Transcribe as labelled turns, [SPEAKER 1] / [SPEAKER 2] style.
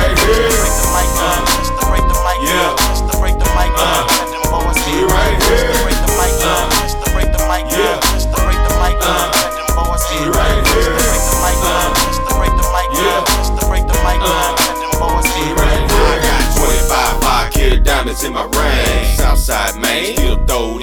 [SPEAKER 1] right here.
[SPEAKER 2] Just to break the mic,
[SPEAKER 1] Yeah.
[SPEAKER 2] just to break the mic, let them boys see
[SPEAKER 1] He right here.
[SPEAKER 2] Just to break the mic, just to break the mic,
[SPEAKER 1] Yeah.
[SPEAKER 2] just to break the mic, let them boys see
[SPEAKER 1] He right here.
[SPEAKER 2] Just to break the mic, just to break the mic,
[SPEAKER 1] Yeah.
[SPEAKER 2] just to break the mic, let them boys see
[SPEAKER 1] He right here. I got 25 5 karat diamonds in my ring. Southside man, still throw